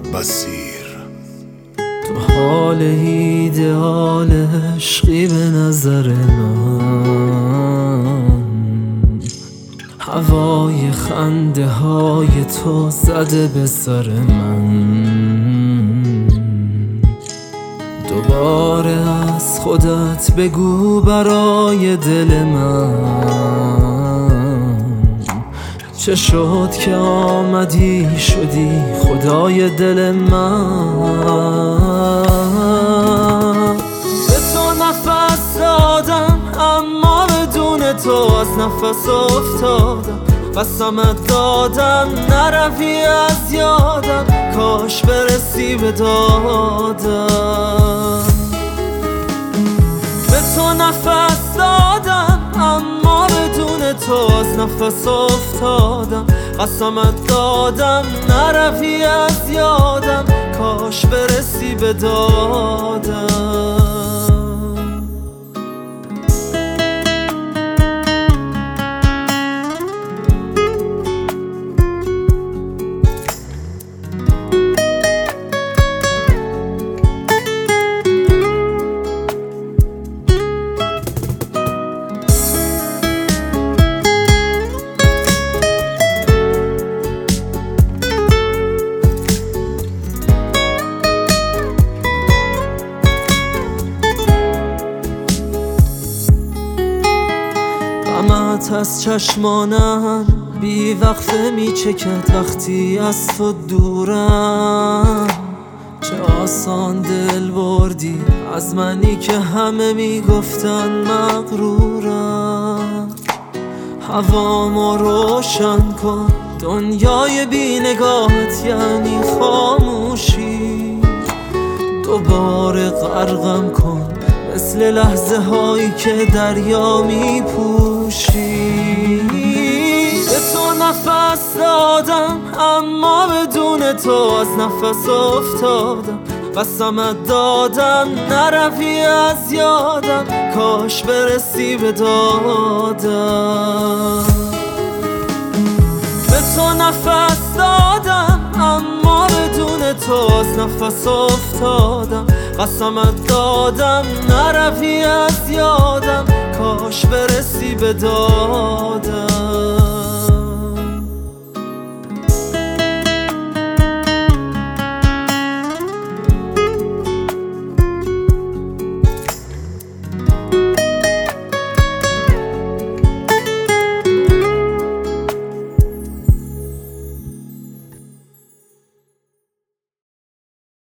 بصیر. تو حال ایدئال عشقی به نظر من، هوای خنده های تو زده به سر من. دوباره از خودت بگو برای دل من، چه شد که آمدی شدی خدای دل من. به تو نفس دادم اما بدون تو از نفس افتادم. قسمت دادم نروی از یادم، کاش برسی به دادم. به تو نفس دادم اما بدون تو از نفس افتادم. قسمت دادم نروی از یادم، کاش برسی به دادم. غمت از چشمانم بی وقفه می چکد وقتی از تو دورم. چه آسان دل بردی از منی که همه می گفتن مغرورم. هوامو روشن کن، دنیای بی نگاهت یعنی خاموشی. دوباره غرقم کن مثل لحظه هایی که دریا می پوشی. به تو نفس دادم اما بدون تو از نفس افتادم. قسمت دادم نروی از یادم، کاش برسی به دادم. به تو نفس دادم اما بدون تو از نفس افتادم. قسمت دادم نروی از یادم، کاش برسی به دادم.